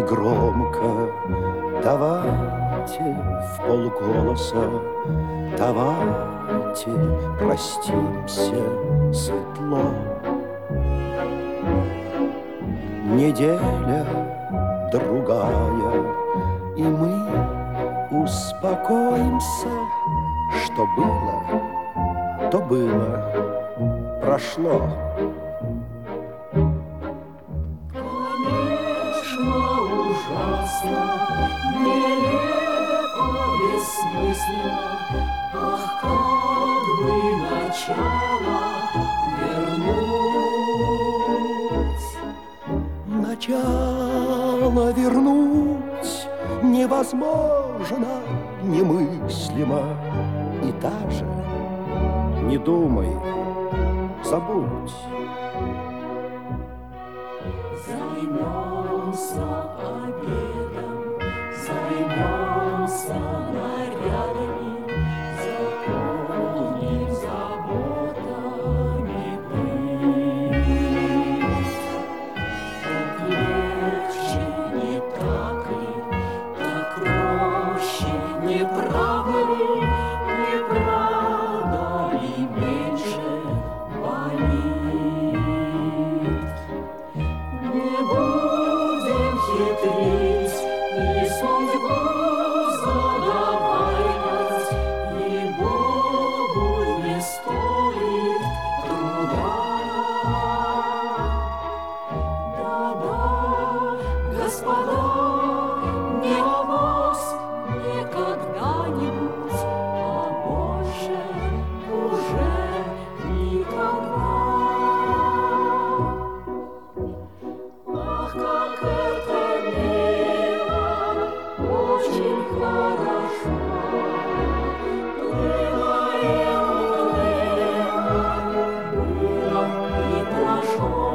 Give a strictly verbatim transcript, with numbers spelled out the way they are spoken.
негромко: давайте в полголоса, давайте простимся светло. Неделя другая, и мы успокоимся. Что было, то было, прошло. Конечно, ужасно, нелепо, бессмысленно. Ах, как бы начало вернуть. Начало вернуть невозможно, немыслимо. И даже не думай, забудь. Займемся обедом, займемся нарядами, заполним заботами быт. Так легче, не так ли, так проще, не правда ли, не правда ли меньше болит? Не будем хитрить и судьбу задавать, и Богу не стоит труда. Да-да, господа, не авось, не когда-нибудь, а больше уже никогда. Ах, как это мило, очень хорошо. Было и было, было и прошло.